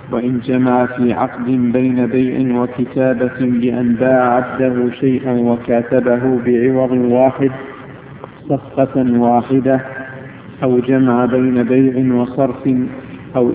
وإن جمع في عقد بين بيع وكتابة بأن باع عبده شيئا وكاتبه بعوض واحد صفقة واحدة، أو جمع بين بيع وصرف أو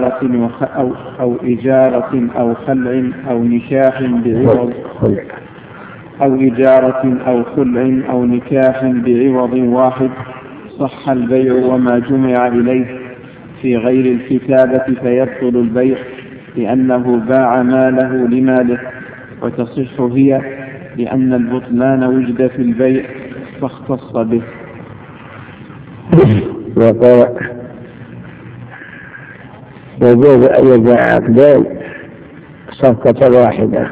إجارة أو خلع أو نكاح بعوض أو إجارة أو خلع أو نكاح بعوض واحد، صح البيع وما جمع إليه في غير الكتابة فيبطل البيع، لأنه باع ماله لماله، وتصح هي لأن البطلان وجد في البيع فاختص به. يجوز أن يبيع عقدين صفقة واحدة،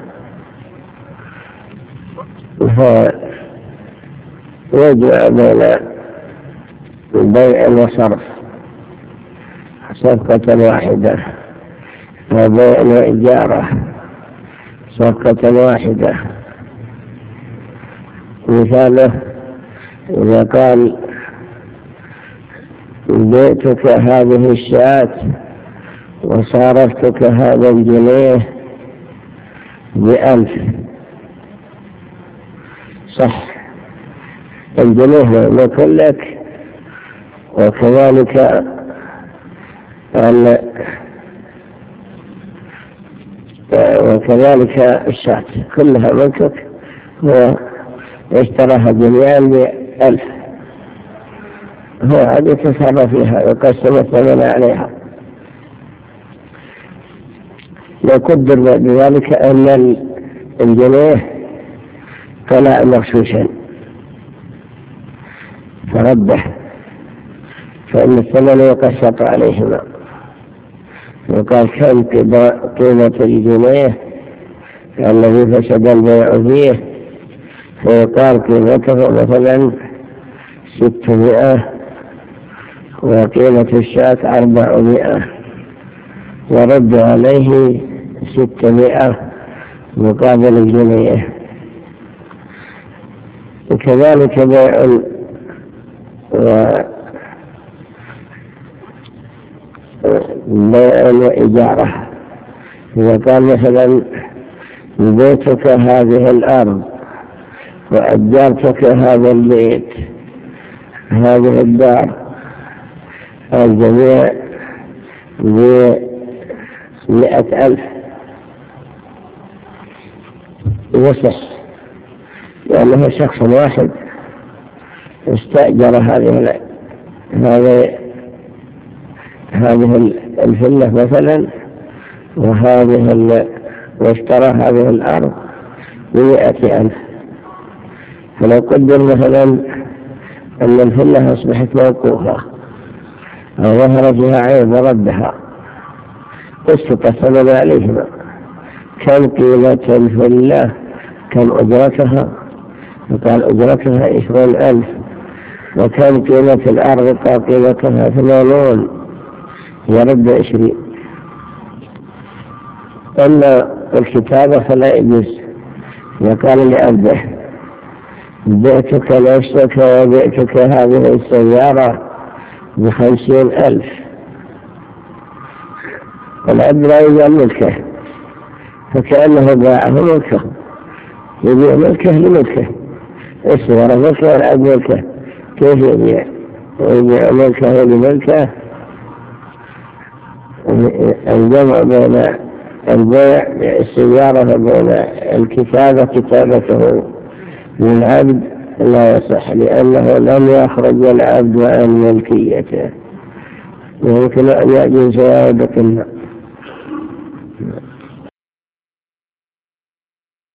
ويجمع بين بيع وصرف صفقة واحدة، وبيع وإجارة صفقة واحدة. مثاله إذا قال بيتك هذه الشاة وصارفتك هذا الجنيه ب1,000، صح الجنيه لكل لك، وكذلك الشاة كلها ملكك، واشتراها جميعا ب1,000، هو هذه يتصرف فيها ويقسم الثمن عليها. وقدر بذلك أن الجنيه طلع مغشوشا فرده، فإن الثمن يقسط عليهما، وقال كم قيمة الجنيه الذي فسد البيع فيه، فيقال قيمته مثلا 600، وقيمة الشاة 400، ورد عليه 600 مقابل الجنيه. وكذلك بيع وإجارة، إذا قال مثلا بيتك هذه الأرض وأجرتك هذا البيت هذه الدار الجميع ب100,000، يصح لأنه شخص واحد استأجر هذه الفلة مثلا، واشترى هذه الأرض ب100,000. فلو قدر مثلا أن الفلة أصبحت موقوفة أو ظهر فيها عيب وردها، قسط الثمن عليهما، كم قيمة الفلة، كم أجرتها، فقال أجرتها 20,000، وكم قيمة الأرض، قال قيمتها 80، يرد 20. أما الكتابة فلا يجوز، وقال لأبده بعتك نفسك وبعتك هذه السيارة ب50,000، العبد لا يبيع ملكه، فكأنه باعه ملكه، يبيع ملكه لملكه، السيارة ملكه والعبد ملكه، كيف يبيع؟ ويبيع ملكه لملكه. الجمع بين البيع السيارة وبين الكتابة كتابته للعبد لا يصح، لأنه لم يخرج العبد عن ملكيته، ويمكن أن يجوز زيادة.